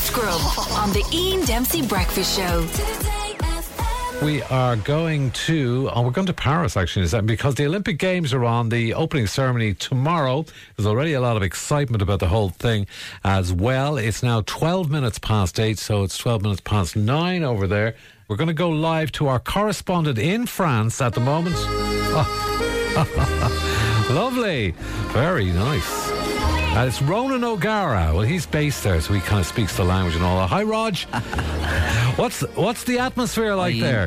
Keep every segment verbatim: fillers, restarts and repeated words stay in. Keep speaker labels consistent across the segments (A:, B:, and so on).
A: Gift Grub on the Ian Dempsey Breakfast Show.
B: We are going to, oh, we're going to Paris actually, is that because the Olympic Games are on, the opening ceremony tomorrow. There's already a lot of excitement about the whole thing as well. It's now twelve minutes past eight, so it's twelve minutes past nine over there. We're going to go live to our correspondent in France at the moment. Oh. Lovely. Very nice. Uh, it's Ronan O'Gara. Well, he's based there, so he kind of speaks the language and all that. Hi, Rog. what's what's the atmosphere like Hi, there?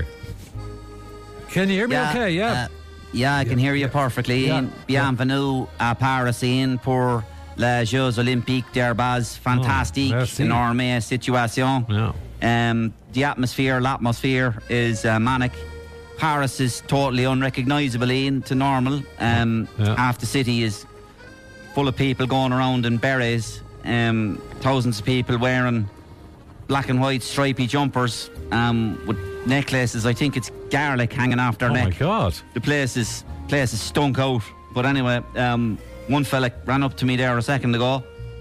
B: Can you hear me
C: yeah,
B: okay? Yeah.
C: Uh, yeah, I can hear you perfectly.
B: Yeah.
C: Bienvenue à Paris pour les Jeux Olympiques d'Herbaz. Fantastique.
B: Oh,
C: enorme situation.
B: Yeah.
C: Um, the atmosphere, l'atmosphere is uh, manic. Paris is totally unrecognisable, Ian, to normal. Um,
B: yeah.
C: Half the city is full of people going around in berets, um, thousands of people wearing black and white stripy jumpers um, with necklaces. I think it's garlic hanging off their
B: oh
C: neck.
B: Oh my God.
C: The place is, place is stunk out. But anyway, um, one fella ran up to me there a second ago,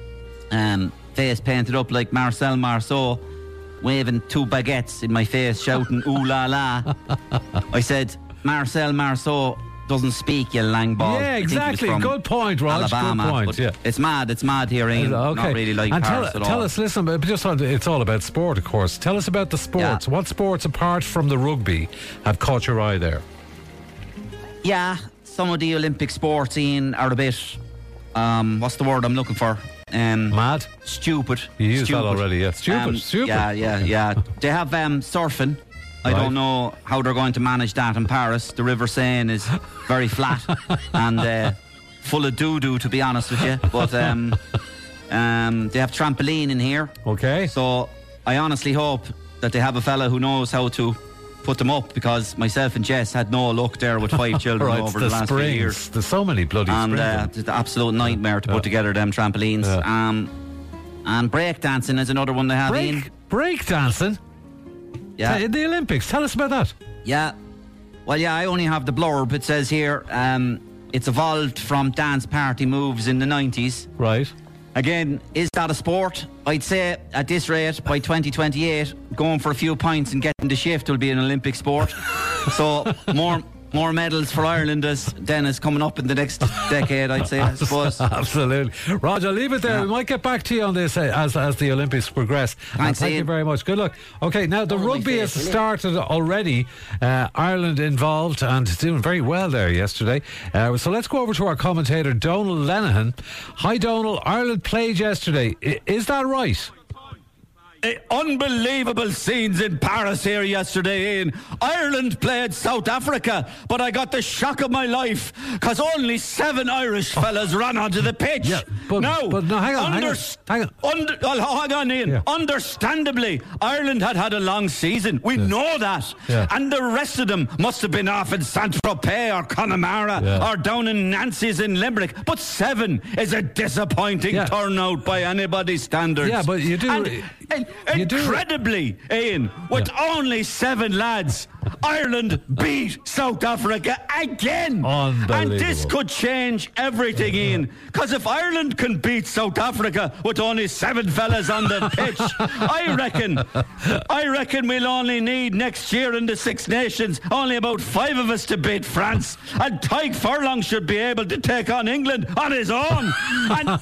C: um, face painted up like Marcel Marceau, waving two baguettes in my face, shouting ooh la la. I said, Marcel Marceau doesn't speak, you lang ball.
B: Yeah, exactly. Good point, Rog.
C: Alabama,
B: Good point. Yeah.
C: It's mad. It's mad here, Ian.
B: Okay.
C: Not really like
B: and
C: Paris
B: tell,
C: at
B: tell
C: all.
B: us, listen, but just on, it's all about sport, of course. Tell us about the sports.
C: Yeah.
B: What sports, apart from the rugby, have caught your eye there?
C: Yeah, some of the Olympic sports, Ian, are a bit. Um, what's the word I'm looking for? Um,
B: Mad.
C: Stupid.
B: You used
C: stupid.
B: that already. Yeah, stupid.
C: Um,
B: stupid.
C: Yeah, yeah, yeah. They have um, surfing. I
B: Right.
C: don't know how they're going to manage that in Paris. The River Seine is very flat and uh, full of doo-doo, to be honest with you. But um, um, they have trampoline in here.
B: Okay.
C: So I honestly hope that they have a fella who knows how to put them up, because myself and Jess had no luck there with five children
B: right,
C: over
B: the,
C: the last
B: springs.
C: few years.
B: There's so many bloody
C: And
B: springs.
C: uh, it's an absolute nightmare to
B: Yeah.
C: put together them trampolines.
B: Yeah.
C: Um, and breakdancing is another one they have in.
B: Break, break dancing?
C: Yeah.
B: In the Olympics. Tell us about that.
C: Yeah. Well, yeah, I only have the blurb. It says here, um, it's evolved from dance party moves in the nineties.
B: Right.
C: Again, is that a sport? I'd say at this rate, by twenty twenty-eight, going for a few pints and getting the shift will be an Olympic sport. So more more medals for Ireland as Dennis coming up in the next decade, I'd say, I suppose.
B: Absolutely. Roger, leave it there.
C: Yeah.
B: We might get back to you on this uh, as as the Olympics progress. And
C: Thanks,
B: thank you
C: Ian.
B: very much. Good luck. Okay, now the
C: Oh, my
B: rugby has
C: face, will you?
B: started already. Uh, Ireland involved and doing very well there yesterday. Uh, so let's go over to our commentator, Donal Lenihan. Hi, Donal. Ireland played yesterday. I- is that right?
D: Uh, unbelievable scenes in Paris here yesterday, Ian. Ireland played South Africa, but I got the shock of my life because only seven Irish fellas ran onto the pitch.
B: Yeah, but-
D: no,
B: but no, hang on, hang on,
D: underst-
B: hang on.
D: Under, oh, hang on, Ian.
B: Yeah.
D: Understandably, Ireland had had a long season. We know that.
B: Yeah.
D: And the rest of them must have been off in Saint-Tropez or Connemara
B: Yeah.
D: or down in Nancy's in Limerick. But seven is a disappointing
B: Yeah.
D: turnout by anybody's standards.
B: Yeah, but you do-
D: And, and
B: you do-
D: incredibly, Ian, with
B: Yeah.
D: only seven lads, Ireland beat South Africa again.
B: Unbelievable.
D: And this could change everything, Ian. Because if Ireland can beat South Africa with only seven fellas on the pitch, I reckon, I reckon we'll only need next year in the Six Nations only about five of us to beat France. And Tyke Furlong should be able to take on England on his own. And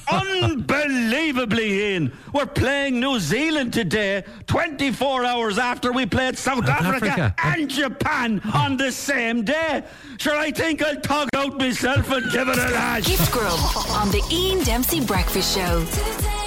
D: unbelievably, Ian, we're playing New Zealand today, twenty-four hours after we played South
B: South
D: Africa,
B: Africa.
D: and Japan on the same day. Sure, I think I'll tug out myself and give it a lash.
A: Gift Grub on the Ian Dempsey Breakfast Show.